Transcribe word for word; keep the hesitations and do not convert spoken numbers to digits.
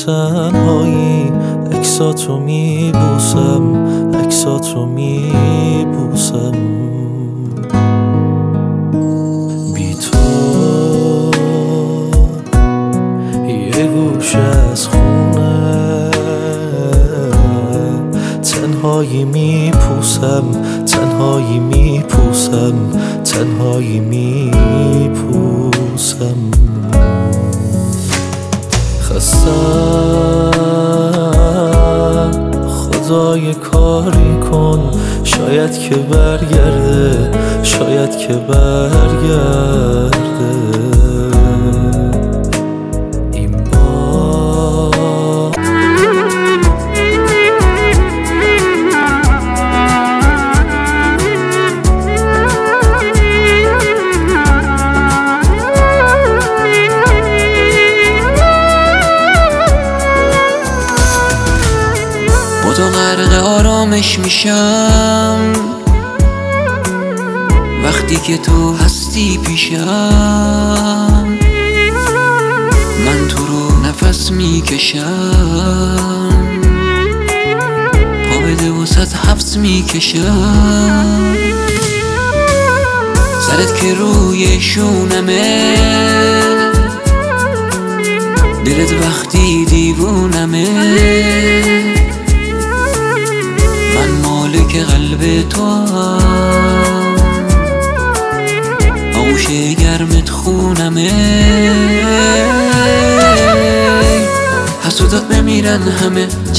تنهایی عکساتو میبوسم، عکساتو میبوسم. بی تو یه گوشه از خونه تنهایی میپوسم، تنهایی میپوسم، تنهایی میپوسم. خستم خدای کاری کن، شاید که برگرده، شاید که برگرده. این بار با تو غرق آرامش میشم وقتی که تو هستی پیشم. من تو رو نفس میکشم، پا بده وسط حبس میکشم. سرت که روی شونمه، دلت وقتی دیوونمه. من مالک قلب تو هم، آغوش گرمت خونمه. حسودات بمیرن همه،